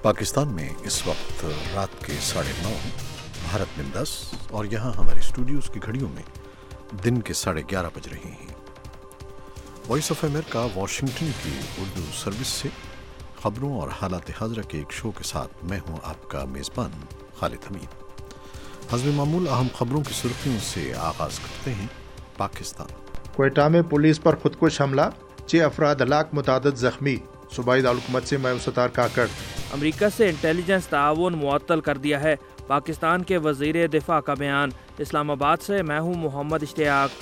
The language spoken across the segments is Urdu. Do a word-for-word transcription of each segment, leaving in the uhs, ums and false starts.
پاکستان میں اس وقت رات کے ساڑھے نو، بھارت میں دس اور یہاں ہمارے اسٹوڈیوز کی گھڑیوں میں دن کے ساڑھے گیارہ بج رہے ہیں۔ وائس آف امریکہ واشنگٹن کی اردو سروس سے خبروں اور حالات حاضرہ کے ایک شو کے ساتھ میں ہوں آپ کا میزبان خالد حمید۔ حسب معمول اہم خبروں کی سرخیوں سے آغاز کرتے ہیں۔ پاکستان کوئٹہ میں پولیس پر خودکش حملہ، چھ افراد ہلاک، متعدد زخمی۔ صوبائی دارالحکومت سے میو ستار کاکڑ۔ امریکہ سے انٹیلیجنس تعاون معطل کر دیا ہے، پاکستان کے وزیر دفاع کا بیان۔ اسلام آباد سے میں ہوں محمد اشتیاق۔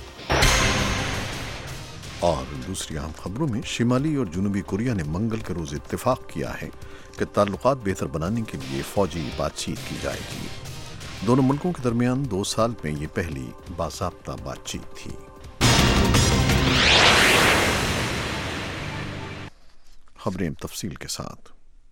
اور دوسری اہم خبروں میں شمالی اور جنوبی کوریا نے منگل کے روز اتفاق کیا ہے کہ تعلقات بہتر بنانے کے لیے فوجی بات چیت کی جائے گی۔ دونوں ملکوں کے درمیان دو سال میں یہ پہلی باضابطہ بات چیت تھی۔ خبریں تفصیل کے ساتھ۔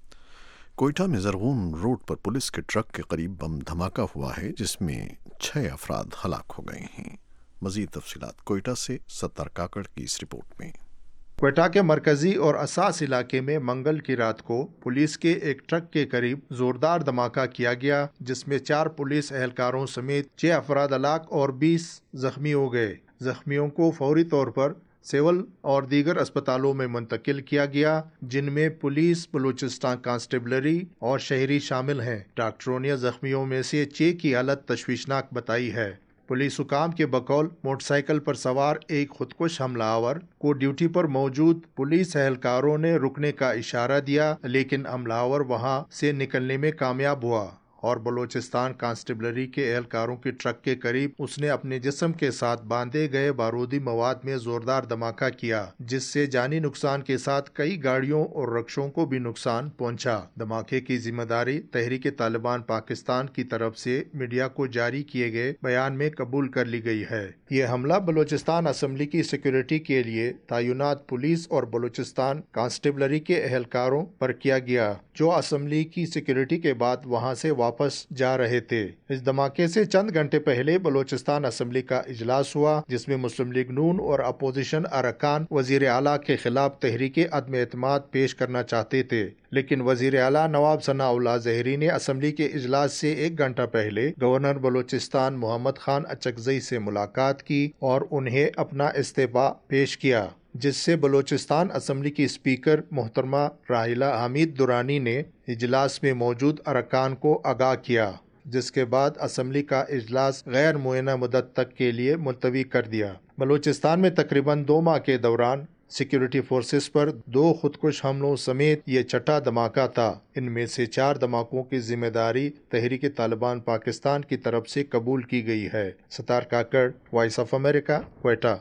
کوئٹہ میں زرغون روڈ پر پولیس کے ٹرک کے قریب بم دھماکہ ہوا ہے، جس میں چھ افراد ہلاک ہو گئے ہیں۔ مزید تفصیلات کوئٹہ سے ستار کاکڑ کی اس رپورٹ میں۔ کوئٹہ کے مرکزی اور اساس علاقے میں منگل کی رات کو پولیس کے ایک ٹرک کے قریب زوردار دھماکہ کیا گیا، جس میں چار پولیس اہلکاروں سمیت چھ افراد ہلاک اور بیس زخمی ہو گئے۔ زخمیوں کو فوری طور پر سول اور دیگر اسپتالوں میں منتقل کیا گیا، جن میں پولیس، بلوچستان کانسٹیبلری اور شہری شامل ہیں۔ ڈاکٹروں نے زخمیوں میں سے چھ کی حالت تشویشناک بتائی ہے۔ پولیس حکام کے بقول موٹر سائیکل پر سوار ایک خودکش حملہ آور کو ڈیوٹی پر موجود پولیس اہلکاروں نے رکنے کا اشارہ دیا، لیکن حملہ آور وہاں سے نکلنے میں کامیاب ہوا اور بلوچستان کانسٹیبلری کے اہلکاروں کی ٹرک کے قریب اس نے اپنے جسم کے ساتھ باندھے گئے بارودی مواد میں زوردار دھماکہ کیا، جس سے جانی نقصان کے ساتھ کئی گاڑیوں اور رکشوں کو بھی نقصان پہنچا۔ دھماکے کی ذمہ داری تحریک طالبان پاکستان کی طرف سے میڈیا کو جاری کیے گئے بیان میں قبول کر لی گئی ہے۔ یہ حملہ بلوچستان اسمبلی کی سیکیورٹی کے لیے تعینات پولیس اور بلوچستان کانسٹیبلری کے اہلکاروں پر کیا گیا، جو اسمبلی کی سیکیورٹی کے بعد وہاں سے واپس واپس جا رہے تھے۔ اس دھماکے سے چند گھنٹے پہلے بلوچستان اسمبلی کا اجلاس ہوا، جس میں مسلم لیگ نون اور اپوزیشن ارکان وزیر اعلیٰ کے خلاف تحریک عدم اعتماد پیش کرنا چاہتے تھے، لیکن وزیر اعلیٰ نواب ثناء اللہ زہری نے اسمبلی کے اجلاس سے ایک گھنٹہ پہلے گورنر بلوچستان محمد خان اچکزئی سے ملاقات کی اور انہیں اپنا استعفیٰ پیش کیا، جس سے بلوچستان اسمبلی کی اسپیکر محترمہ راحلہ حمید درانی نے اجلاس میں موجود ارکان کو آگاہ کیا، جس کے بعد اسمبلی کا اجلاس غیر معینہ مدت تک کے لیے ملتوی کر دیا۔ بلوچستان میں تقریباً دو ماہ کے دوران سیکیورٹی فورسز پر دو خودکش حملوں سمیت یہ چھٹا دھماکہ تھا۔ ان میں سے چار دھماکوں کی ذمہ داری تحریک طالبان پاکستان کی طرف سے قبول کی گئی ہے۔ Sattar Kakar, voice of America, Quetta.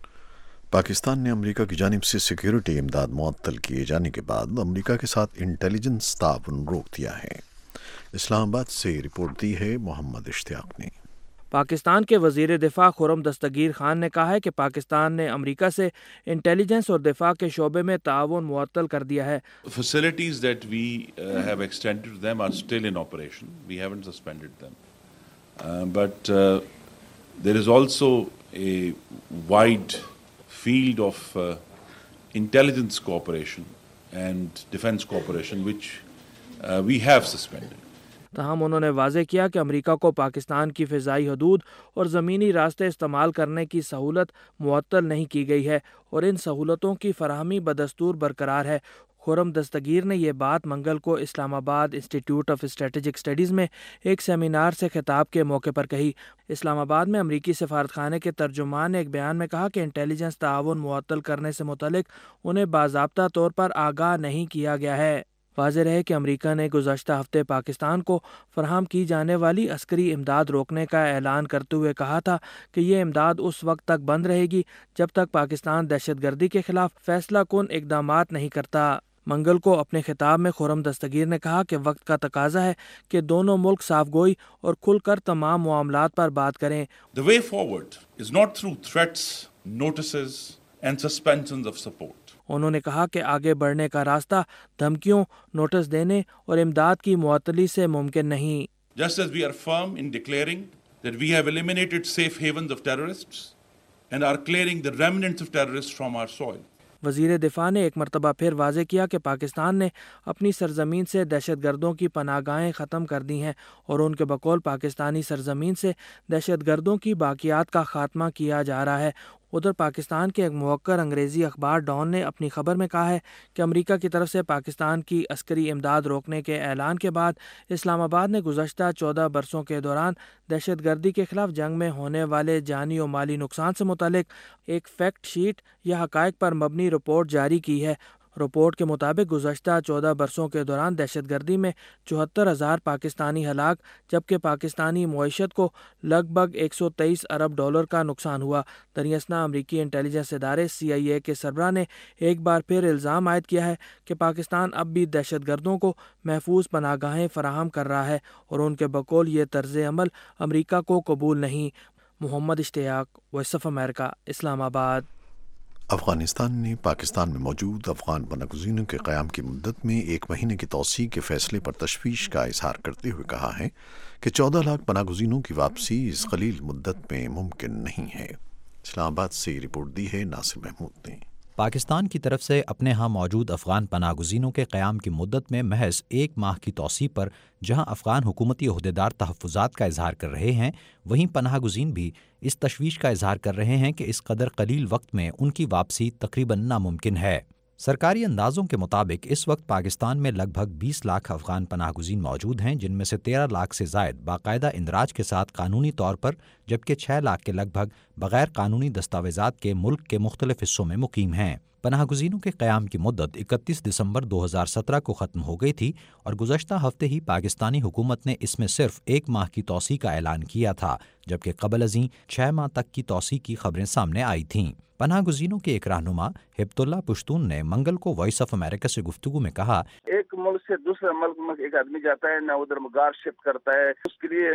Pakistan نے امریکہ کی جانب سے سیکیورٹی امداد معطل کیے جانے کے بعد امریکہ کے ساتھ انٹیلیجنس تعاون روک دیا ہے۔ اسلام آباد سے رپورٹ دی ہے محمد اشتیاق نے۔ پاکستان کے وزیر دفاع خرم دستگیر خان نے کہا ہے کہ پاکستان نے امریکہ سے انٹیلیجنس اور دفاع کے شعبے میں تعاون معطل کر دیا ہے۔ Facilities that we uh, have extended them are still in operation. We haven't suspended them. Uh, but uh, there is also a wide field of uh, intelligence cooperation and defense cooperation which uh, we have suspended. تاہم انہوں نے واضح کیا کہ امریکہ کو پاکستان کی فضائی حدود اور زمینی راستے استعمال کرنے کی سہولت معطل نہیں کی گئی ہے اور ان سہولتوں کی فراہمی بدستور برقرار ہے۔ خرم دستگیر نے یہ بات منگل کو اسلام آباد انسٹی ٹیوٹ آف اسٹریٹجک اسٹڈیز میں ایک سیمینار سے خطاب کے موقع پر کہی۔ اسلام آباد میں امریکی سفارت خانے کے ترجمان نے ایک بیان میں کہا کہ انٹیلیجنس تعاون معطل کرنے سے متعلق انہیں باضابطہ طور پر آگاہ نہیں کیا گیا ہے۔ واضح رہے کہ امریکہ نے گزشتہ ہفتے پاکستان کو فراہم کی جانے والی عسکری امداد روکنے کا اعلان کرتے ہوئے کہا تھا کہ یہ امداد اس وقت تک بند رہے گی جب تک پاکستان دہشت گردی کے خلاف فیصلہ کن اقدامات نہیں کرتا۔ منگل کو اپنے خطاب میں خرم دستگیر نے کہا کہ وقت کا تقاضا ہے کہ دونوں ملک صاف گوئی اور کھل کر تمام معاملات پر بات کریں۔ The way forward is not through threats, notices and suspensions of support. انہوں نے کہا کہ آگے بڑھنے کا راستہ دھمکیوں، نوٹس دینے اور امداد کی معطلی سے ممکن نہیں۔ Just as we are firm in declaring that we have eliminated safe havens of terrorists and are clearing the remnants of terrorists from our soil. وزیر دفاع نے ایک مرتبہ پھر واضح کیا کہ پاکستان نے اپنی سرزمین سے دہشت گردوں کی پناہ گاہیں ختم کر دی ہیں اور ان کے بقول پاکستانی سرزمین سے دہشت گردوں کی باقیات کا خاتمہ کیا جا رہا ہے۔ ادھر پاکستان کے ایک موقر انگریزی اخبار ڈان نے اپنی خبر میں کہا ہے کہ امریکہ کی طرف سے پاکستان کی عسکری امداد روکنے کے اعلان کے بعد اسلام آباد نے گزشتہ چودہ برسوں کے دوران دہشت گردی کے خلاف جنگ میں ہونے والے جانی و مالی نقصان سے متعلق ایک فیکٹ شیٹ یا حقائق پر مبنی رپورٹ جاری کی ہے۔ رپورٹ کے مطابق گزشتہ چودہ برسوں کے دوران دہشت گردی میں چوہتر ہزار پاکستانی ہلاک جبکہ پاکستانی معیشت کو لگ بھگ ایک سو تیئیس ارب ڈالر کا نقصان ہوا۔ دریاسنا امریکی انٹیلیجنس ادارے سی آئی اے کے سربراہ نے ایک بار پھر الزام عائد کیا ہے کہ پاکستان اب بھی دہشت گردوں کو محفوظ پناہ گاہیں فراہم کر رہا ہے اور ان کے بقول یہ طرز عمل امریکہ کو قبول نہیں۔ محمد اشتیاق، وائس آف امریکہ، اسلام آباد۔ افغانستان نے پاکستان میں موجود افغان پناہ گزینوں کے قیام کی مدت میں ایک مہینے کی توسیع کے فیصلے پر تشویش کا اظہار کرتے ہوئے کہا ہے کہ چودہ لاکھ پناہ گزینوں کی واپسی اس قلیل مدت میں ممکن نہیں ہے۔ اسلام آباد سے رپورٹ دی ہے ناصر محمود نے۔ پاکستان کی طرف سے اپنے ہاں موجود افغان پناہ گزینوں کے قیام کی مدت میں محض ایک ماہ کی توسیع پر جہاں افغان حکومتی عہدیدار تحفظات کا اظہار کر رہے ہیں، وہیں پناہ گزین بھی اس تشویش کا اظہار کر رہے ہیں کہ اس قدر قلیل وقت میں ان کی واپسی تقریباً ناممکن ہے۔ سرکاری اندازوں کے مطابق اس وقت پاکستان میں لگ بھگ بیس لاکھ افغان پناہ گزین موجود ہیں، جن میں سے تیرہ لاکھ سے زائد باقاعدہ اندراج کے ساتھ قانونی طور پر، جبکہ چھ لاکھ کے لگ بھگ بغیر قانونی دستاویزات کے ملک کے مختلف حصوں میں مقیم ہیں۔ پناہ گزینوں کے قیام کی مدت اکتیس دسمبر دو ہزار سترہ کو ختم ہو گئی تھی اور گزشتہ ہفتے ہی پاکستانی حکومت نے اس میں صرف ایک ماہ کی توسیع کا اعلان کیا تھا، جبکہ قبل ازیں چھ ماہ تک کی توسیع کی خبریں سامنے آئی تھیں۔ پناہ گزینوں کے ایک رہنما ہبت اللہ پشتون نے منگل کو وائس آف امریکہ سے گفتگو میں کہا، ایک ملک سے دوسرے ملک میں ایک آدمی جاتا ہے نہ ادھر گار شفٹ کرتا ہے، اس کے لیے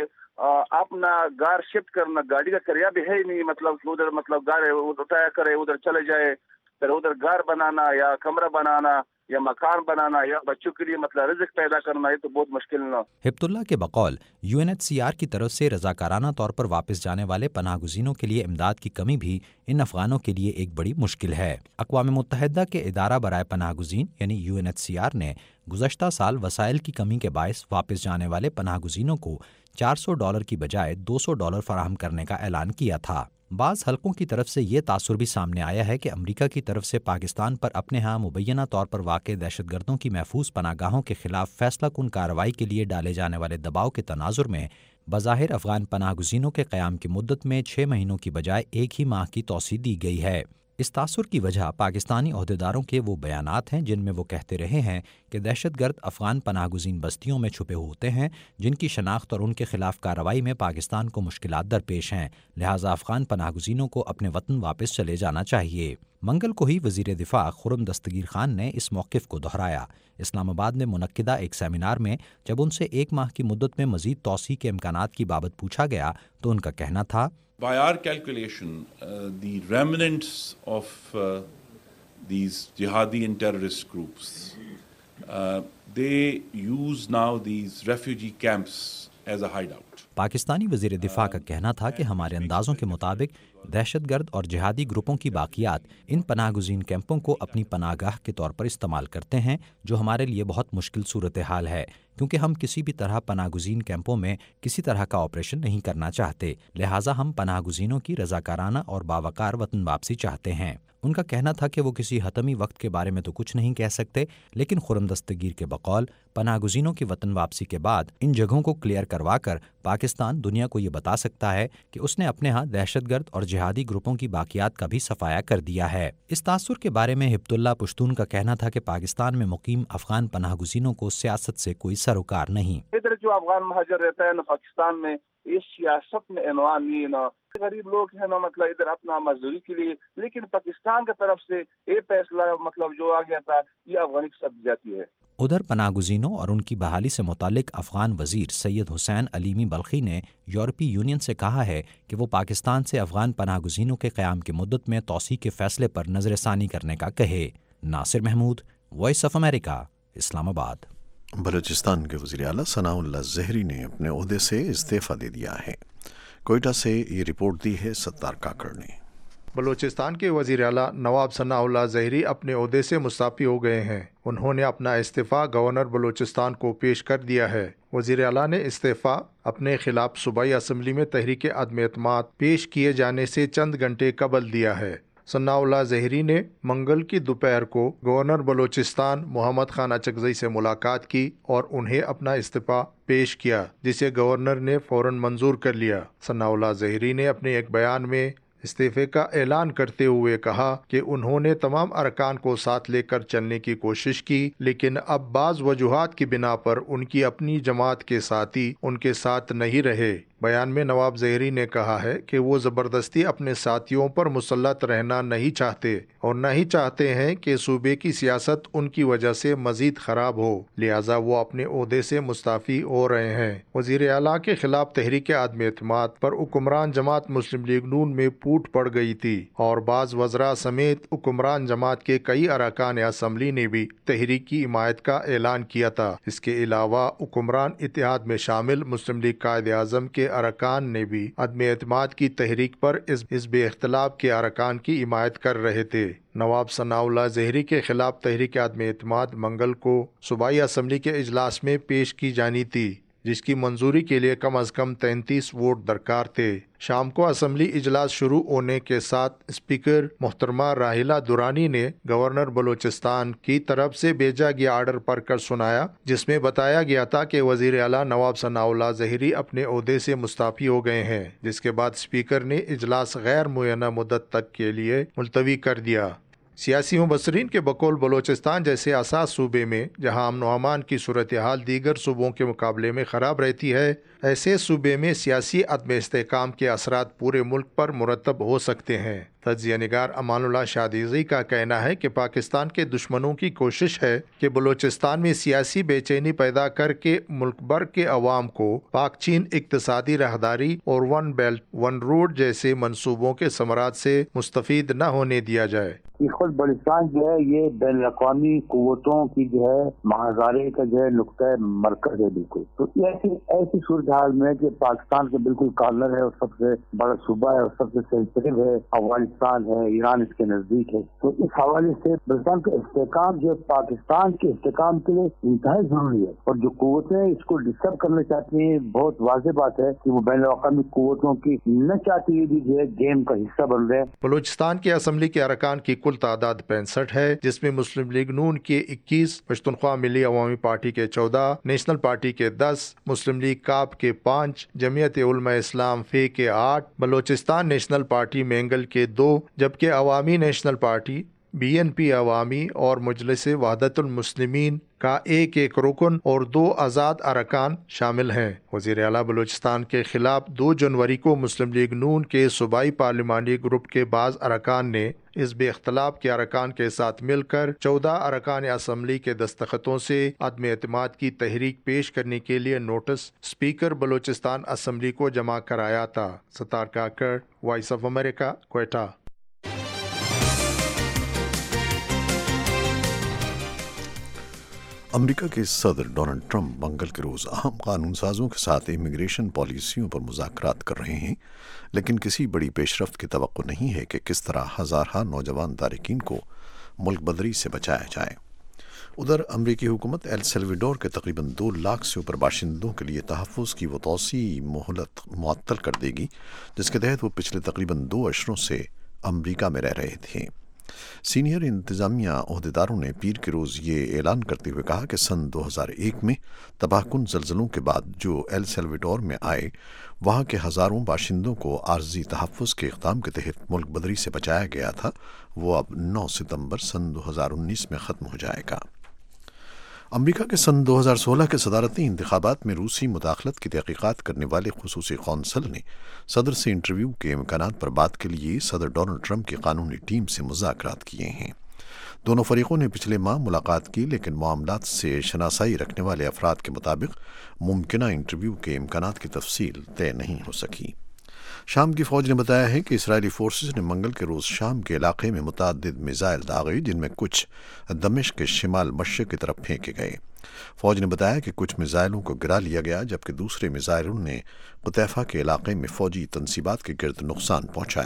اپنا گار شفٹ کرنا گاڑی کا کرایہ بھی ہے ہی نہیں، مطلب ادھر مطلب گاڑی اٹھایا کرے ادھر چلے جائے، پھر ادھر گھر بنانا یا کمرہ بنانا یا مکان بنانا یا بچوں کے لیے مطلب رزق پیدا کرنا، یہ تو بہت مشکل نہ۔ ہبت اللہ کے بقول U N H C R کی طرف سے رضاکارانہ طور پر واپس جانے والے پناہ گزینوں کے لیے امداد کی کمی بھی ان افغانوں کے لیے ایک بڑی مشکل ہے۔ اقوام متحدہ کے ادارہ برائے پناہ گزین یعنی U N H C R نے گزشتہ سال وسائل کی کمی کے باعث واپس جانے والے پناہ گزینوں کو چار سو ڈالر کی بجائے دو سو ڈالر فراہم کرنے کا اعلان کیا تھا۔ بعض حلقوں کی طرف سے یہ تاثر بھی سامنے آیا ہے کہ امریکہ کی طرف سے پاکستان پر اپنے ہاں مبینہ طور پر واقع دہشت گردوں کی محفوظ پناہ گاہوں کے خلاف فیصلہ کن کارروائی کے لیے ڈالے جانے والے دباؤ کے تناظر میں بظاہر افغان پناہ گزینوں کے قیام کی مدت میں چھ مہینوں کی بجائے ایک ہی ماہ کی توسیع دی گئی ہے۔ اس تاثر کی وجہ پاکستانی عہدیداروں کے وہ بیانات ہیں جن میں وہ کہتے رہے ہیں کہ دہشت گرد افغان پناہ گزین بستیوں میں چھپے ہوتے ہیں جن کی شناخت اور ان کے خلاف کارروائی میں پاکستان کو مشکلات درپیش ہیں، لہٰذا افغان پناہ گزینوں کو اپنے وطن واپس چلے جانا چاہیے۔ منگل کو ہی وزیر دفاع خرم دستگیر خان نے اس موقف کو دہرایا۔ اسلام آباد میں منعقدہ ایک سیمینار میں جب ان سے ایک ماہ کی مدت میں مزید توسیع کے امکانات کی بابت پوچھا گیا تو ان کا کہنا تھا، By our calculation, uh, the remnants of uh, these jihadi and terrorist groups, uh, they use now these refugee camps as a hideout. Pakistani وزیر دفاع کا کہنا تھا کہ ہمارے اندازوں کے مطابق دہشت گرد اور جہادی گروپوں کی باقیات ان پناہ گزین کیمپوں کو اپنی پناہ گاہ کے طور پر استعمال کرتے ہیں، جو ہمارے لیے بہت مشکل صورتحال ہے کیونکہ ہم کسی بھی طرح پناہ گزین کیمپوں میں کسی طرح کا آپریشن نہیں کرنا چاہتے، لہٰذا ہم پناہ گزینوں کی رضاکارانہ اور باوقار وطن واپسی چاہتے ہیں۔ ان کا کہنا تھا کہ وہ کسی حتمی وقت کے بارے میں تو کچھ نہیں کہہ سکتے، لیکن خرم دستگیر کے بقول پناہ گزینوں کی وطن واپسی کے بعد ان جگہوں کو کلیئر کروا کر پاکستان دنیا کو یہ بتا سکتا ہے کہ اس نے اپنے ہاں دہشت گرد اور جہادی گروپوں کی باقیات کا بھی صفایا کر دیا ہے۔ اس تاثر کے بارے میں ہبت اللہ پشتون کا کہنا تھا کہ پاکستان میں مقیم افغان پناہ گزینوں کو سیاست سے کوئی سروکار نہیں۔ ادھر جو افغان مہاجر رہتا ہے نا پاکستان میں، اس سیاست میں عنوان نہیں نا، غریب لوگ ہیں نا مطلب ادھر اپنا مزدوری کے لیے، لیکن پاکستان کی طرف سے یہ فیصلہ مطلب جو آ گیا تھا یہ افغانی کی سب جاتی ہے۔ ادھر پناہ گزینوں اور ان کی بحالی سے متعلق افغان وزیر سید حسین علیمی بلخی نے یورپی یونین سے کہا ہے کہ وہ پاکستان سے افغان پناہ گزینوں کے قیام کی مدت میں توسیع کے فیصلے پر نظر ثانی کرنے کا کہے۔ Nasir Mahmood, voice of America, Islamabad. Balochistan کے وزیر اعلیٰ ثناء اللہ زہری نے اپنے عہدے سے استعفیٰ دے دیا ہے۔ کوئٹہ سے یہ رپورٹ دی ہے ستار کاکڑ نے۔ بلوچستان کے وزیر اعلیٰ نواب ثناء اللہ ظہری اپنے عہدے سے مستعفی ہو گئے ہیں۔ انہوں نے اپنا استعفیٰ گورنر بلوچستان کو پیش کر دیا ہے۔ وزیر اعلیٰ نے استعفیٰ اپنے خلاف صوبائی اسمبلی میں تحریک عدم اعتماد پیش کیے جانے سے چند گھنٹے قبل دیا ہے۔ ثناء اللہ ظہری نے منگل کی دوپہر کو گورنر بلوچستان محمد خان اچکزئی سے ملاقات کی اور انہیں اپنا استعفیٰ پیش کیا، جسے گورنر نے فوراً منظور کر لیا۔ ثناء اللہ ظہری نے اپنے ایک بیان میں استعفے کا اعلان کرتے ہوئے کہا کہ انہوں نے تمام ارکان کو ساتھ لے کر چلنے کی کوشش کی، لیکن اب بعض وجوہات کی بنا پر ان کی اپنی جماعت کے ساتھی ان کے ساتھ نہیں رہے۔ بیان میں نواب ظہری نے کہا ہے کہ وہ زبردستی اپنے ساتھیوں پر مسلط رہنا نہیں چاہتے اور نہ ہی چاہتے ہیں کہ صوبے کی سیاست ان کی وجہ سے مزید خراب ہو، لہٰذا وہ اپنے عہدے سے مستعفی ہو رہے ہیں۔ وزیر اعلیٰ کے خلاف تحریک عدم اعتماد پر حکمران جماعت مسلم لیگ نون میں پھوٹ پڑ گئی تھی اور بعض وزراء سمیت حکمران جماعت کے کئی ارکان اسمبلی نے بھی تحریک کی حمایت کا اعلان کیا تھا۔ اس کے علاوہ حکمران اتحاد میں شامل مسلم لیگ قائد اعظم کے ارکان نے بھی عدم اعتماد کی تحریک پر حزب اختلاف کے ارکان کی حمایت کر رہے تھے۔ نواب ثناء اللہ ظہری کے خلاف تحریک عدم اعتماد منگل کو صوبائی اسمبلی کے اجلاس میں پیش کی جانی تھی، جس کی منظوری کے لیے کم از کم تینتیس ووٹ درکار تھے۔ شام کو اسمبلی اجلاس شروع ہونے کے ساتھ اسپیکر محترمہ راحلہ درانی نے گورنر بلوچستان کی طرف سے بھیجا گیا آرڈر پڑھ کر سنایا، جس میں بتایا گیا تھا کہ وزیر اعلیٰ نواب ثناء اللہ ظہری اپنے عہدے سے مستعفی ہو گئے ہیں، جس کے بعد اسپیکر نے اجلاس غیر معینہ مدت تک کے لیے ملتوی کر دیا۔ سیاسی مبصرین کے بقول بلوچستان جیسے حساس صوبے میں جہاں امن و امان کی صورتحال دیگر صوبوں کے مقابلے میں خراب رہتی ہے، ایسے صوبے میں سیاسی عدم استحکام کے اثرات پورے ملک پر مرتب ہو سکتے ہیں۔ تجزیہ نگار امان اللہ شادیزی کا کہنا ہے کہ پاکستان کے دشمنوں کی کوشش ہے کہ بلوچستان میں سیاسی بے چینی پیدا کر کے ملک بھر کے عوام کو پاک چین اقتصادی راہداری اور ون بیلٹ ون روڈ جیسے منصوبوں کے ثمرات سے مستفید نہ ہونے دیا جائے۔ خود بلوچستان جو ہے یہ بین الاقوامی قوتوں کی جو ہے مہازارے کا جو ہے نقطۂ مرکز ہے بالکل۔ تو ایسی ایسی صورتحال میں کہ پاکستان کے بالکل کارنر ہے اور سب سے بڑا صوبہ ہے اور سب سے سینسٹیو ہے، افغانستان ہے، ایران اس کے نزدیک ہے، تو اس حوالے سے بلوچستان کا استحکام جو ہے پاکستان کے استحکام کے لیے انتہائی ضروری ہے، اور جو قوتیں اس کو ڈسٹرب کرنا چاہتی ہیں بہت واضح بات ہے کہ وہ بین الاقوامی قوتوں کی نہ چاہتی ہوئی بھی جو ہے گیم کا حصہ بن رہے ہیں۔ بلوچستان کے اسمبلی کے ارکان کی کل تعداد پینسٹھ ہے، جس میں مسلم لیگ نون کے اکیس، پشتونخوا ملی عوامی پارٹی کے چودہ، نیشنل پارٹی کے دس، مسلم لیگ کاپ کے پانچ، جمعیت علماء اسلام فے کے آٹھ، بلوچستان نیشنل پارٹی مینگل کے دو، جبکہ Awami national party B N P Awami اور مجلس وحدت المسلمین کا ایک ایک رکن اور دو آزاد ارکان شامل ہیں۔ وزیر اعلیٰ بلوچستان کے خلاف دو جنوری کو مسلم لیگ نون کے صوبائی پارلیمانی گروپ کے بعض ارکان نے حزب اختلاف کے ارکان کے ساتھ مل کر چودہ ارکان اسمبلی کے دستخطوں سے عدم اعتماد کی تحریک پیش کرنے کے لیے نوٹس اسپیکر بلوچستان اسمبلی کو جمع کرایا تھا۔ Sattar Kakar, voice of America, Quetta. America کے صدر ڈونلڈ ٹرمپ منگل کے روز اہم قانون سازوں کے ساتھ امیگریشن پالیسیوں پر مذاکرات کر رہے ہیں، لیکن کسی بڑی پیش رفت کی توقع نہیں ہے کہ کس طرح ہزارہ نوجوان تارکین کو ملک بدری سے بچایا جائے۔ ادھر امریکی حکومت ایل سیلویڈور کے تقریباً دو لاکھ سے اوپر باشندوں کے لیے تحفظ کی وہ توسیع مہلت معطل کر دے گی جس کے تحت وہ پچھلے تقریباً دو اشروں سے امریکا میں رہ رہے تھے۔ سینئر انتظامیہ عہدیداروں نے پیر کے روز یہ اعلان کرتے ہوئے کہا کہ سن دو ہزار ایک میں تباہ کن زلزلوں کے بعد جو ایل سیلویڈور میں آئے، وہاں کے ہزاروں باشندوں کو عارضی تحفظ کے اقدام کے تحت ملک بدری سے بچایا گیا تھا، وہ اب نو ستمبر سن دو ہزار انیس میں ختم ہو جائے گا۔ امریکہ کے سن دو ہزار سولہ کے صدارتی انتخابات میں روسی مداخلت کی تحقیقات کرنے والے خصوصی قونصل نے صدر سے انٹرویو کے امکانات پر بات کے لیے صدر ڈونلڈ ٹرمپ کی قانونی ٹیم سے مذاکرات کیے ہیں۔ دونوں فریقوں نے پچھلے ماہ ملاقات کی، لیکن معاملات سے شناسائی رکھنے والے افراد کے مطابق ممکنہ انٹرویو کے امکانات کی تفصیل طے نہیں ہو سکی۔ شام کی فوج نے بتایا ہے کہ اسرائیلی فورسز نے منگل کے روز شام کے علاقے میں متعدد میزائل داغے، جن میں کچھ دمشق کے شمال مشرق کی طرف پھینکے گئے۔ فوج نے بتایا کہ کچھ میزائلوں کو گرا لیا گیا، جبکہ دوسرے میزائلوں نے قطیفہ کے علاقے میں فوجی تنصیبات کے گرد نقصان پہنچایا۔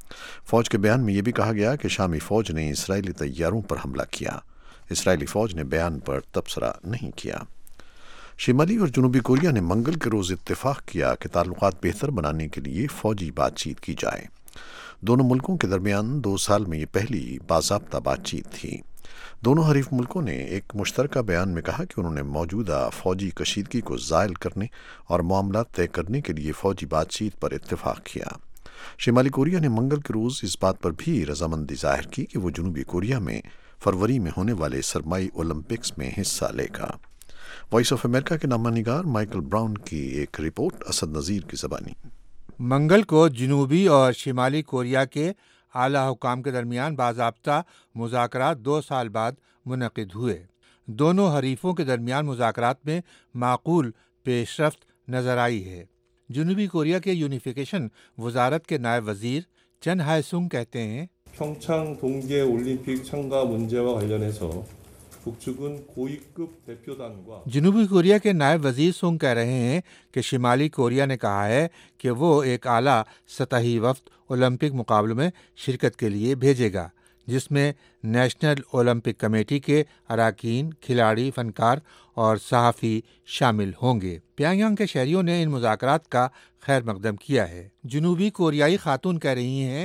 فوج کے بیان میں یہ بھی کہا گیا کہ شامی فوج نے اسرائیلی طیاروں پر حملہ کیا۔ اسرائیلی فوج نے بیان پر تبصرہ نہیں کیا۔ شمالی اور جنوبی کوریا نے منگل کے روز اتفاق کیا کہ تعلقات بہتر بنانے کے لیے فوجی بات چیت کی جائے۔ دونوں ملکوں کے درمیان دو سال میں یہ پہلی باضابطہ بات چیت تھی۔ دونوں حریف ملکوں نے ایک مشترکہ بیان میں کہا کہ انہوں نے موجودہ فوجی کشیدگی کو زائل کرنے اور معاملات طے کرنے کے لیے فوجی بات چیت پر اتفاق کیا۔ شمالی کوریا نے منگل کے روز اس بات پر بھی رضامندی ظاہر کی کہ وہ جنوبی کوریا میں فروری میں ہونے والے سرمائی اولمپکس میں حصہ لے گا۔ وائس آف امریکہ کے نامہ نگار مائیکل براؤن کی ایک رپورٹ، اسد نذیر کی زبانی۔ منگل کو جنوبی اور شمالی کوریا کے اعلیٰ حکام کے درمیان باضابطہ مذاکرات دو سال بعد منعقد ہوئے۔ دونوں حریفوں کے درمیان مذاکرات میں معقول پیش رفت نظر آئی ہے۔ جنوبی کوریا کے یونیفیکیشن وزارت کے نائب وزیر چن ہائے سنگ کہتے ہیں 평창 동계 올림픽 참가 문제와 관련해서 북측은 고위급 대표단과 جنوبی کوریا کے نائب وزیر سنگ کہہ رہے ہیں کہ شمالی کوریا نے کہا ہے کہ وہ ایک اعلیٰ سطحی وفد اولمپک مقابلوں میں شرکت کے لیے بھیجے گا، جس میں نیشنل اولمپک کمیٹی کے اراکین، کھلاڑی، فنکار اور صحافی شامل ہوں گے۔ پیانگ یانگ کے شہریوں نے ان مذاکرات کا خیر مقدم کیا ہے۔ جنوبی کوریائی خاتون کہہ رہی ہیں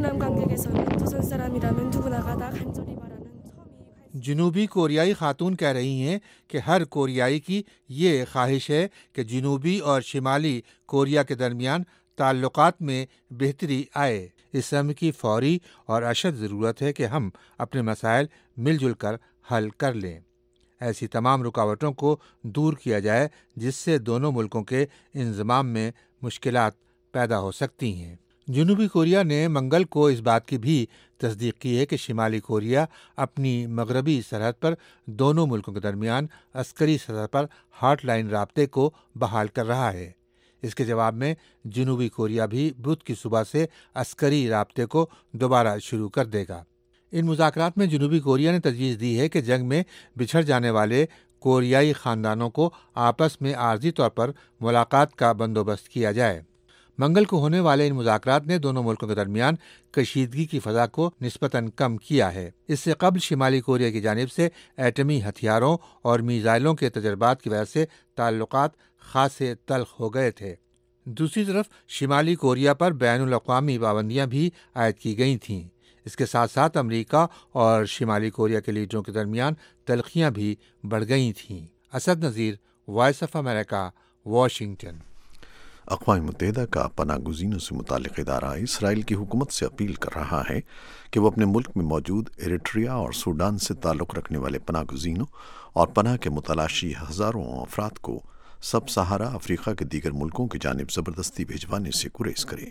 جنوبی کوریائی خاتون کہہ رہی ہیں کہ ہر کوریائی کی یہ خواہش ہے کہ جنوبی اور شمالی کوریا کے درمیان تعلقات میں بہتری آئے۔ اس امر کی فوری اور اشد ضرورت ہے کہ ہم اپنے مسائل مل جل کر حل کر لیں۔ ایسی تمام رکاوٹوں کو دور کیا جائے جس سے دونوں ملکوں کے انضمام میں مشکلات پیدا ہو سکتی ہیں۔ جنوبی کوریا نے منگل کو اس بات کی بھی تصدیق کی ہے کہ شمالی کوریا اپنی مغربی سرحد پر دونوں ملکوں کے درمیان عسکری سطح پر ہاٹ لائن رابطے کو بحال کر رہا ہے۔ اس کے جواب میں جنوبی کوریا بھی بدھ کی صبح سے عسکری رابطے کو دوبارہ شروع کر دے گا۔ ان مذاکرات میں جنوبی کوریا نے تجویز دی ہے کہ جنگ میں بچھڑ جانے والے کوریائی خاندانوں کو آپس میں عارضی طور پر ملاقات کا بندوبست کیا جائے۔ منگل کو ہونے والے ان مذاکرات نے دونوں ملکوں کے درمیان کشیدگی کی فضا کو نسبتاً کم کیا ہے۔ اس سے قبل شمالی کوریا کی جانب سے ایٹمی ہتھیاروں اور میزائلوں کے تجربات کی وجہ سے تعلقات خاصے تلخ ہو گئے تھے۔ دوسری طرف شمالی کوریا پر بین الاقوامی پابندیاں بھی عائد کی گئی تھیں۔ اس کے ساتھ ساتھ امریکہ اور شمالی کوریا کے لیڈروں کے درمیان تلخیاں بھی بڑھ گئی تھیں۔ Asad Nazir, voice of America, Washington. اقوام متحدہ کا پناہ گزینوں سے متعلق ادارہ اسرائیل کی حکومت سے اپیل کر رہا ہے کہ وہ اپنے ملک میں موجود ایریٹریا اور سوڈان سے تعلق رکھنے والے پناہ گزینوں اور پناہ کے متلاشی ہزاروں افراد کو سب سہارا افریقہ کے دیگر ملکوں کی جانب زبردستی بھیجوانے سے گریز کرے۔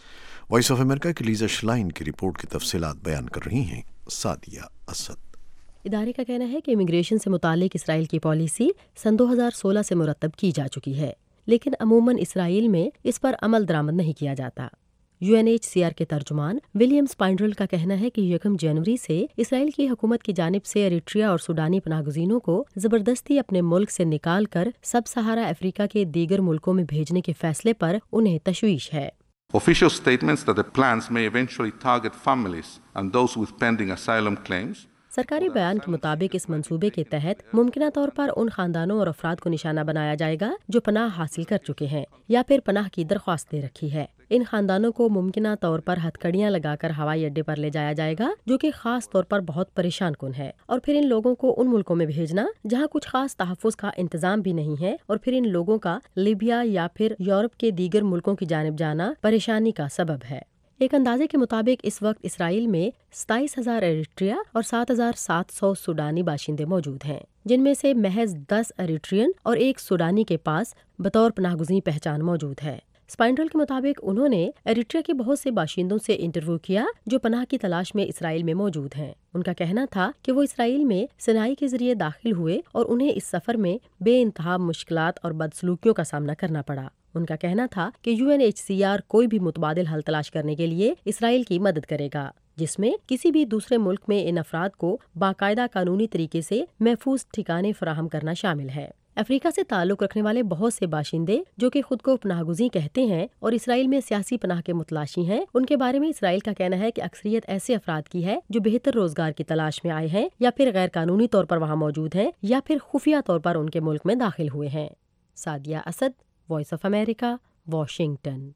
وائس آف امریکہ کی لیزا شلائن کی رپورٹ کی تفصیلات بیان کر رہی ہیں سعدیہ اسد۔ ادارے کا کہنا ہے کہ امیگریشن سے متعلق اسرائیل کی پالیسی سن دو ہزار سولہ سے مرتب کی جا چکی ہے، لیکن عموماً اسرائیل میں اس پر عمل درآمد نہیں کیا جاتا۔ U N H C R کے ترجمان ولیم اسپائنڈرل کا کہنا ہے کہ یکم جنوری سے اسرائیل کی حکومت کی جانب سے ایریٹریا اور سوڈانی پناہ گزینوں کو زبردستی اپنے ملک سے نکال کر سب سہارا افریقہ کے دیگر ملکوں میں بھیجنے کے فیصلے پر انہیں تشویش ہے۔ Official statements that the plans may eventually target families and those with pending asylum claims. سرکاری بیان کے مطابق اس منصوبے کے تحت ممکنہ طور پر ان خاندانوں اور افراد کو نشانہ بنایا جائے گا جو پناہ حاصل کر چکے ہیں یا پھر پناہ کی درخواست دے رکھی ہے۔ ان خاندانوں کو ممکنہ طور پر ہتھکڑیاں لگا کر ہوائی اڈے پر لے جایا جائے گا، جو کہ خاص طور پر بہت پریشان کن ہے، اور پھر ان لوگوں کو ان ملکوں میں بھیجنا جہاں کچھ خاص تحفظ کا انتظام بھی نہیں ہے، اور پھر ان لوگوں کا لیبیا یا پھر یورپ کے دیگر ملکوں کی جانب جانا پریشانی کا سبب ہے۔ ایک اندازے کے مطابق اس وقت اسرائیل میں ستائیس ہزار ایریٹریا اور سات ہزار سات سو سوڈانی باشندے موجود ہیں، جن میں سے محض دس ایریٹرین اور ایک سوڈانی کے پاس بطور پناہ گزین پہچان موجود ہے۔ اسپائنڈرل کے مطابق انہوں نے ایریٹریا کے بہت سے باشندوں سے انٹرویو کیا جو پناہ کی تلاش میں اسرائیل میں موجود ہیں۔ ان کا کہنا تھا کہ وہ اسرائیل میں سینائی کے ذریعے داخل ہوئے اور انہیں اس سفر میں بے انتہا مشکلات اور بدسلوکیوں کا سامنا کرنا پڑا۔ ان کا کہنا تھا کہ U N H C R کوئی بھی متبادل حل تلاش کرنے کے لیے اسرائیل کی مدد کرے گا، جس میں کسی بھی دوسرے ملک میں ان افراد کو باقاعدہ قانونی طریقے سے محفوظ ٹھکانے فراہم کرنا شامل ہے۔ افریقہ سے تعلق رکھنے والے بہت سے باشندے جو کہ خود کو پناہ گزین کہتے ہیں اور اسرائیل میں سیاسی پناہ کے متلاشی ہیں، ان کے بارے میں اسرائیل کا کہنا ہے کہ اکثریت ایسے افراد کی ہے جو بہتر روزگار کی تلاش میں آئے ہیں یا پھر غیر قانونی طور پر وہاں موجود ہیں یا پھر خفیہ طور پر ان کے ملک میں داخل ہوئے ہیں۔ Sadia Asad, voice of America, Washington.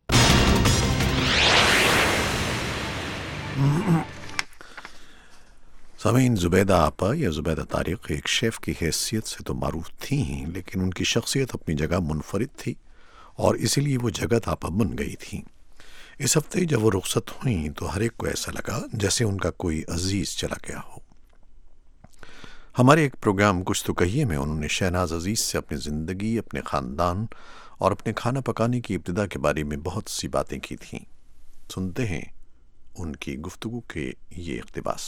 سامعین، زبیدہ آپا یا زبیدہ طارق ایک شیف کی حیثیت سے تو معروف تھیں ہی، لیکن ان کی شخصیت اپنی جگہ منفرد تھی اور اسی لیے وہ جگت آپا بن گئی تھیں۔ اس ہفتے جب وہ رخصت ہوئیں تو ہر ایک کو ایسا لگا جیسے ان کا کوئی عزیز چلا گیا ہو۔ ہمارے ایک پروگرام کچھ تو کہیے میں انہوں نے شہناز عزیز سے اپنی زندگی، اپنے خاندان اور اپنے کھانا پکانے کی ابتدا کے بارے میں بہت سی باتیں کی تھیں۔ سنتے ہیں ان کی گفتگو کے یہ اقتباس۔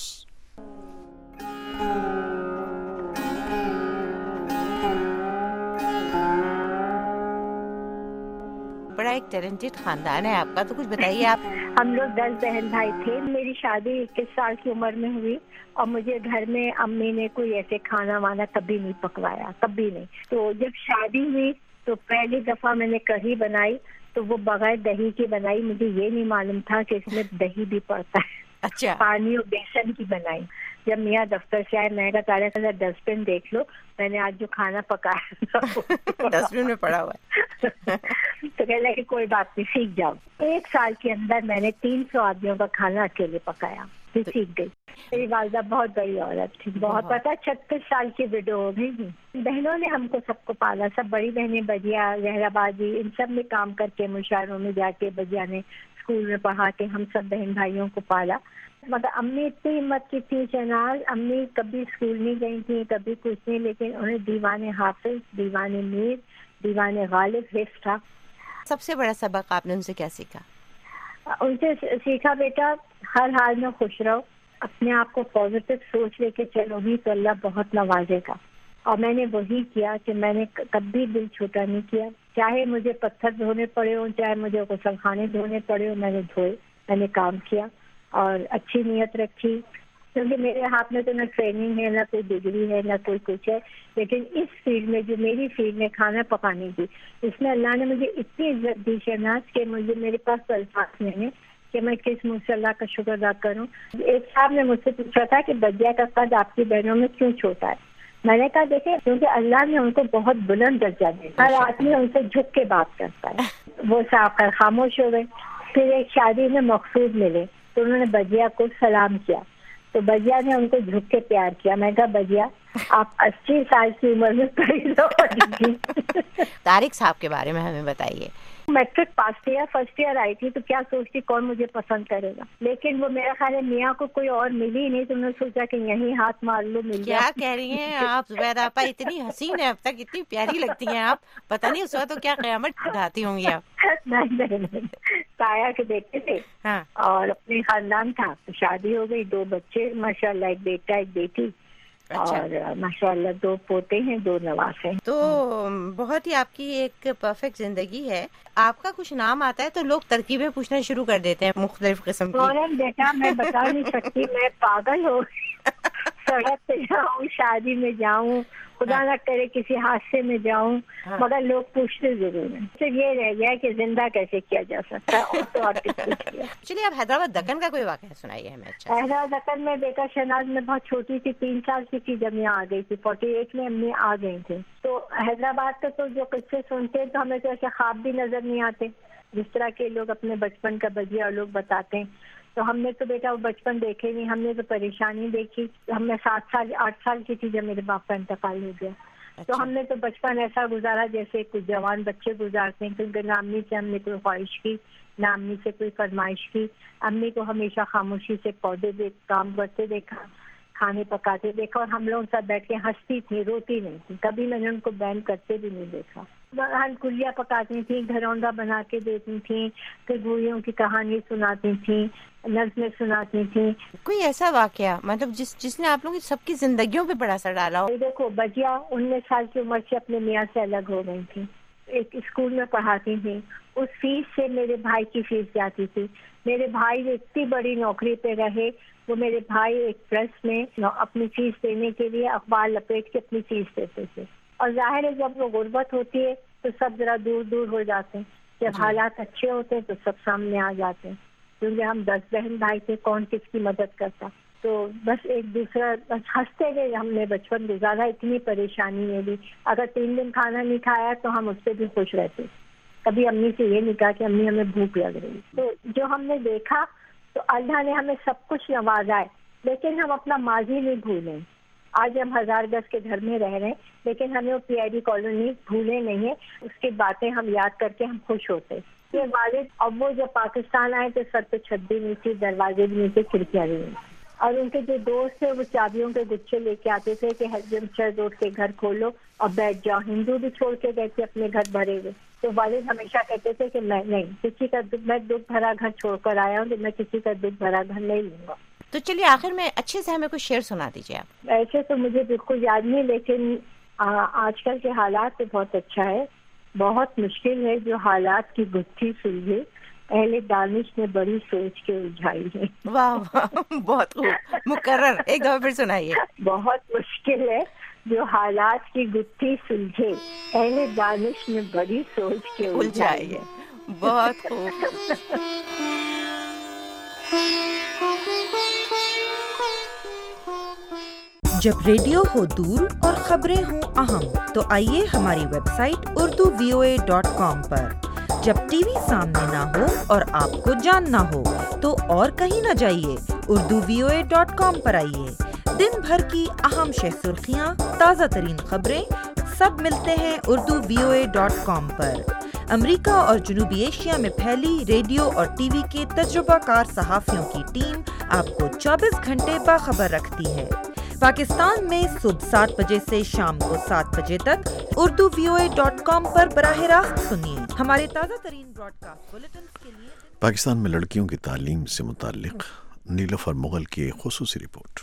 بڑا ایک ٹیلنٹڈ خاندان ہے آپ کا، تو کچھ بتائیے آپ۔ ہم لوگ دس بہن بھائی تھے۔ میری شادی اکیس سال کی عمر میں ہوئی اور مجھے گھر میں امی نے کوئی ایسے کھانا وانا کبھی نہیں پکوایا، کبھی نہیں۔ تو جب شادی ہوئی تو پہلی دفعہ میں نے کڑھی بنائی تو وہ بغیر دہی کی بنائی۔ مجھے یہ نہیں معلوم تھا کہ اس میں دہی بھی پڑتا ہے۔ اچھا۔ پانی اور بیسن کی بنائی۔ جب میاں دفتر سے آئے میں کہا تارا کا ڈسٹ بن دیکھ لو، میں نے آج جو کھانا پکایا ڈسٹ بن میں پڑا ہوا ہے۔ تو کہہ لگا کہ کوئی بات نہیں، سیکھ جاؤ۔ ایک سال کے اندر میں نے تین سو آدمیوں کا کھانا اکیلے پکایا، پھر سیکھ گئی۔ میری والدہ بہت بڑی عورت تھی، بہت پتا چھتیس سال کی وڈو ہو گئی۔ بہنوں نے ہم کو سب کو پالا، سب بڑی بہنیں بجیا، زہرا بازی، ان سب میں کام کر کے مشاعروں میں جا کے بجیا نے اسکول میں پڑھا کے ہم سب بہن بھائیوں کو پالا۔ مگر امی اتنی ہمت کی تھی شہناز، امی کبھی اسکول نہیں گئی تھی، کبھی کچھ نہیں، لیکن انہیں دیوان حافظ، دیوان میر، دیوان غالب حفظ تھا۔ سب سے بڑا سبق آپ نے ان سے کیا سیکھا؟ ان سے سیکھا بیٹا ہر حال میں خوش رہو، اپنے آپ کو پازیٹیو سوچ لے کے چلو گی تو اللہ بہت نوازے گا۔ اور میں نے وہی کیا کہ میں نے کبھی دل چھوٹا نہیں کیا، چاہے مجھے پتھر دھونے پڑے ہوں، چاہے مجھے غسل خانے دھونے پڑے ہوں، میں نے دھوئے، میں نے کام کیا اور اچھی نیت رکھی۔ کیونکہ میرے ہاتھ میں تو نہ ٹریننگ ہے، نہ کوئی ڈگری ہے، نہ کوئی کچھ ہے، لیکن اس فیلڈ میں جو میری فیلڈ میں کھانا پکانے کی، اس میں اللہ نے مجھے اتنی عزت دی شہناز کہ مجھے میرے پاس الفاظ نہیں ہے کہ میں کس منہ سے اللہ کا شکر ادا کروں۔ ایک صاحب نے مجھ سے پوچھا تھا کہ بجیا کا قد آپ کی بہنوں میں کیوں چھوٹا ہے؟ میں نے کہا دیکھیں کیونکہ اللہ نے ان کو بہت بلند درجہ دیا، ہر آدمی ان سے جھک کے بات کرتا ہے۔ وہ صاحب کر خاموش ہو گئے۔ پھر ایک شادی میں مقصود ملے تو انہوں نے بجیا کو سلام کیا تو بجیا نے ان کو جھک کے پیار کیا۔ میں کہا بجیا آپ اسی سال کی عمر میں طارق صاحب کے بارے میں ہمیں بتائیے۔ میٹرک پاس کیا، فرسٹ ایئر آئی تھی تو کیا سوچتی کون مجھے پسند کرے گا، لیکن وہ میرا خیال ہے میاں کو کوئی اور ملی نہیں تو انہوں نے سوچا کہ یہیں ہاتھ مار لو، مل کیا کہہ رہی ہیں آپ زبیدہ آپا، اتنی حسین ہے اب تک، اتنی پیاری لگتی ہیں آپ، پتہ نہیں اس وقت تو کیا قیامت اٹھاتی ہوں گی آپ۔ نہیں نہیں نہیں، تایا کے بیٹے تھے اور اپنے خاندان تھا، شادی ہو گئی، دو بچے ماشاء اللہ، ایک بیٹا ایک بیٹی اور ماشاء اللہ دو پوتے ہیں، دو نواز ہیں۔ تو بہت ہی آپ کی ایک پرفیکٹ زندگی ہے۔ آپ کا کچھ نام آتا ہے تو لوگ ترکیبیں پوچھنا شروع کر دیتے ہیں مختلف قسم کی۔ فوراً بیٹا میں بتا نہیں سکتی، میں پاگل ہو سڑک پہ جاؤں، شادی میں جاؤں، خدا نہ کرے کسی حادثے میں جاؤں، مگر لوگ پوچھتے ضرور ہیں۔ صرف یہ رہ گیا کہ زندہ کیسے کیا جا سکتا ہے، اور تو اور چلیے آپ حیدرآباد دکن کا کوئی واقعہ سنائیے ہمیں۔ اچھا، حیدرآباد دکن میں بیٹا شہناز میں بہت چھوٹی تھی، تین سال کی تھی جب یہاں آ گئی تھی، فورٹی ایٹ میں امی آ گئی تھی۔ تو حیدرآباد کے تو جو قصے سنتے ہیں تو ہمیں تو ایسے خواب بھی نظر نہیں آتے جس طرح کے لوگ اپنے بچپن کا بجیا لوگ بتاتے ہیں۔ تو ہم نے تو بیٹا وہ بچپن دیکھے نہیں، ہم نے تو پریشانی دیکھی۔ ہم نے سات سال آٹھ سال کی تھی جب میرے باپ کا انتقال ہو گیا۔ تو ہم نے تو بچپن ایسا گزارا جیسے کچھ جوان بچے گزارتے ہیں، کیونکہ نہ امی سے ہم نے کوئی خواہش کی، نہ امی سے کوئی فرمائش کی۔ امی کو ہمیشہ خاموشی سے پودے دیکھ کام کرتے دیکھا، کھانے پکاتے دیکھا، اور ہم لوگ ساتھ بیٹھ کے ہنستی تھی، روتی نہیں تھی، کبھی میں نے ان کو بین کرتے بھی نہیں دیکھا۔ ہلکلیاں پکاتی تھیں، گھروندا بنا کے دیتی تھیں، پھر گوئیوں کی کہانی سناتی تھیں، نظمیں سناتی تھیں۔ کوئی ایسا واقعہ مطلب جس جس نے آپ لوگوں کی سب کی زندگیوں پہ بڑا اثر ڈالا ہو؟ دیکھو بجیا انیس سال کی عمر سے اپنے میاں سے الگ ہو گئی تھی، ایک اسکول میں پڑھاتی تھی، اس فیس سے میرے بھائی کی فیس جاتی تھی۔ میرے بھائی اتنی بڑی نوکری پہ رہے، وہ میرے بھائی ایک پریس میں اپنی فیس دینے کے لیے اخبار لپیٹ کے اپنی فیس دیتے تھے۔ اور ظاہر ہے جب وہ غربت ہوتی ہے تو سب ذرا دور دور ہو جاتے ہیں، جب حالات اچھے ہوتے ہیں تو سب سامنے آ جاتے ہیں، کیونکہ ہم دس بہن بھائی تھے، کون کس کی مدد کرتا، تو بس ایک دوسرا بس ہنستے گئے ہم نے بچپن گزارا، اتنی پریشانی میں بھی اگر تین دن کھانا نہیں کھایا تو ہم اس سے بھی خوش رہتے، کبھی امی سے یہ نہیں کہا کہ امی ہمیں بھوک لگ رہی. تو جو ہم نے دیکھا تو اللہ نے ہمیں سب کچھ نوازا ہے، لیکن ہم اپنا ماضی نہیں بھولیں. آج ہم ہزار گز کے گھر میں رہ رہے ہیں لیکن ہمیں وہ پی آئی ڈی کالونی بھولے نہیں ہے، اس کی باتیں ہم یاد کر کے ہم خوش ہوتے. یہ والد اب وہ جب پاکستان آئے تو سر پہ چھت بھی نہیں تھی، دروازے بھی نہیں تھے، کھڑکیاں بھی نہیں تھی، اور ان کے جو دوست تھے وہ چابیوں کے گچھے لے کے آتے تھے کہ ہر روڈ کے گھر کھولو اور بیٹھ جاؤ. ہندو بھی چھوڑ کے گئے تھے اپنے گھر بھرے ہوئے، تو والد ہمیشہ کہتے تھے کہ میں نہیں کسی کا میں دکھ بھرا گھر چھوڑ کر آیا ہوں، کہ میں کسی کا دکھ بھرا گھر نہیں لوں گا. تو چلیے آخر میں اچھے سے ہمیں کچھ شعر سنا دیجیے آپ. ایسے تو مجھے بالکل یاد نہیں، لیکن آج کل کے حالات تو بہت اچھا ہے. بہت مشکل ہے جو حالات کی گتھی سلجھے، اہل دانش نے بڑی سوچ کے الجھائی ہے. واہ واہ، بہت خوب، مکرر ایک دفعہ پھر سنائیے. بہت مشکل ہے جو حالات کی گتھی سلجھے، اہل دانش نے بڑی سوچ کے الجھائی ہے. بہت خوب. جب ریڈیو ہو دور اور خبریں ہوں اہم تو آئیے ہماری website Urdu V O A dot com پر. جب ٹی وی سامنے نہ ہو اور آپ کو جاننا ہو تو اور کہیں نہ جائیے، Urdu V O A dot com پر آئیے. دن بھر کی اہم شہ سرخیاں، تازہ ترین خبریں سب ملتے ہیں Urdu V O A dot com پر. امریکہ اور جنوبی ایشیا میں پھیلی ریڈیو اور ٹی وی کے تجربہ کار صحافیوں کی ٹیم آپ کو چوبیس گھنٹے باخبر رکھتی ہے. پاکستان میں صبح سات بجے سے شام کو سات بجے تک Urdu V O A dot com پر براہ راست سنیے ہمارے تازہ ترین براڈ کاسٹ بلیٹنز کے لیے. پاکستان میں لڑکیوں کی تعلیم سے متعلق نیلوفر مغل کی ایک خصوصی رپورٹ.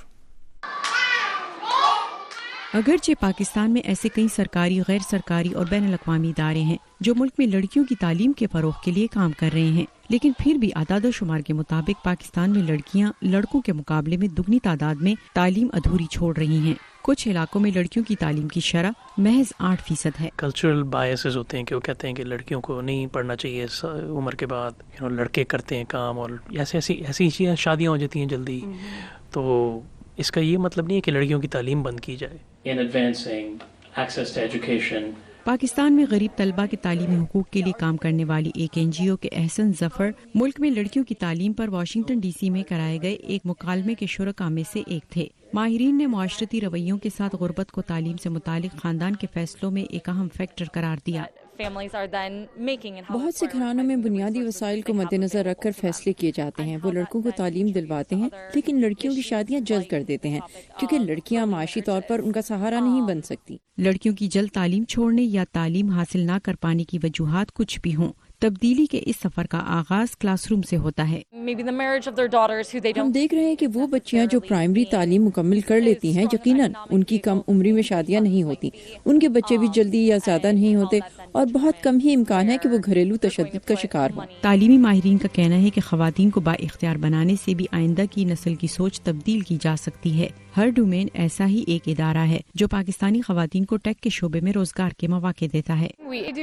اگرچہ پاکستان میں ایسے کئی سرکاری، غیر سرکاری اور بین الاقوامی ادارے ہیں جو ملک میں لڑکیوں کی تعلیم کے فروغ کے لیے کام کر رہے ہیں، لیکن پھر بھی اعداد و شمار کے مطابق پاکستان میں لڑکیاں لڑکوں کے مقابلے میں دگنی تعداد میں تعلیم ادھوری چھوڑ رہی ہیں. کچھ علاقوں میں لڑکیوں کی تعلیم کی شرح محض آٹھ فیصد ہے. کلچرل بایسز ہوتے ہیں کہ وہ کہتے ہیں کہ لڑکیوں کو نہیں پڑھنا چاہیے اس عمر کے بعد، لڑکے کرتے ہیں کام، اور ایسی ایسی ایسی چیزیں شادیاں ہو جاتی ہیں جلدی. تو اس کا یہ مطلب نہیں ہے کہ لڑکیوں کی تعلیم بند کی جائے. In advancing access to education. Pakistan میں غریب طلبہ کے تعلیمی حقوق کے لیے کام کرنے والی ایک این جی او کے احسن ظفر ملک میں لڑکیوں کی تعلیم پر واشنگٹن ڈی سی میں کرائے گئے ایک مکالمے کے شرکاء میں سے ایک تھے. ماہرین نے معاشرتی رویوں کے ساتھ غربت کو تعلیم سے متعلق خاندان کے فیصلوں میں ایک اہم فیکٹر قرار دیا. بہت سے گھرانوں میں بنیادی وسائل کو مد نظر رکھ کر فیصلے کیے جاتے ہیں. وہ لڑکوں کو تعلیم دلواتے ہیں لیکن لڑکیوں کی شادیاں جلد کر دیتے ہیں کیونکہ لڑکیاں معاشی طور پر ان کا سہارا نہیں بن سکتی. لڑکیوں کی جلد تعلیم چھوڑنے یا تعلیم حاصل نہ کر پانے کی وجوہات کچھ بھی ہوں، تبدیلی کے اس سفر کا آغاز کلاس روم سے ہوتا ہے. ہم دیکھ رہے ہیں کہ وہ بچیاں جو پرائمری تعلیم مکمل کر لیتی ہیں یقیناً ان کی کم عمری میں شادیاں نہیں ہوتی، ان کے بچے بھی جلدی یا زیادہ نہیں ہوتے اور بہت کم ہی امکان ہے کہ وہ گھریلو تشدد کا شکار ہوں. تعلیمی ماہرین کا کہنا ہے کہ خواتین کو با اختیار بنانے سے بھی آئندہ کی نسل کی سوچ تبدیل کی جا سکتی ہے. ہر ڈومین ایسا ہی ایک ادارہ ہے جو پاکستانی خواتین کو ٹیک کے شعبے میں روزگار کے مواقع دیتا ہے.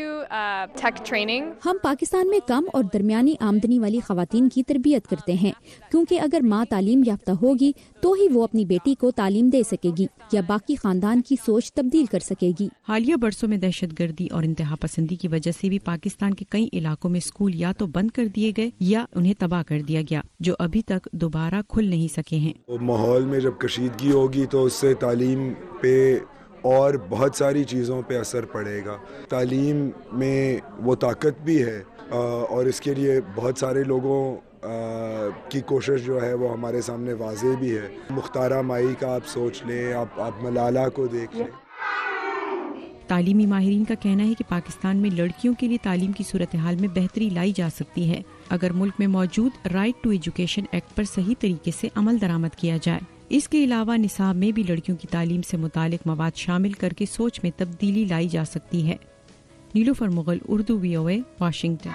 ہم پاکستان میں کم اور درمیانی آمدنی والی خواتین کی تربیت کرتے ہیں کیونکہ اگر ماں تعلیم یافتہ ہوگی تو ہی وہ اپنی بیٹی کو تعلیم دے سکے گی یا باقی خاندان کی سوچ تبدیل کر سکے گی. حالیہ برسوں میں دہشت گردی اور انتہا پسندی کی وجہ سے بھی پاکستان کے کئی علاقوں میں اسکول یا تو بند کر دیے گئے یا انہیں تباہ کر دیا گیا جو ابھی تک دوبارہ کھل نہیں سکے ہیں. ماحول میں جب کشیدگی ہوگی تو اس سے تعلیم پہ اور بہت ساری چیزوں پہ اثر پڑے گا. تعلیم میں وہ طاقت بھی ہے اور اس کے لیے بہت سارے لوگوں کی کوشش جو ہے وہ ہمارے سامنے واضح بھی ہے. مختارہ مائی کا آپ سوچ لیں، آپ آپ ملالہ کو دیکھ لیں. تعلیمی ماہرین کا کہنا ہے کہ پاکستان میں لڑکیوں کے لیے تعلیم کی صورتحال میں بہتری لائی جا سکتی ہے اگر ملک میں موجود رائٹ ٹو ایجوکیشن ایکٹ پر صحیح طریقے سے عمل درآمد کیا جائے. اس کے علاوہ نصاب میں بھی لڑکیوں کی تعلیم سے متعلق مواد شامل کر کے سوچ میں تبدیلی لائی جا سکتی ہے. Nilofar Mughal, Urdu V O A, Washington.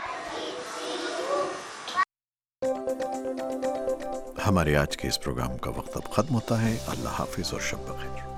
ہمارے آج کے اس پروگرام کا وقت اب ختم ہوتا ہے. اللہ حافظ اور شب بخیر.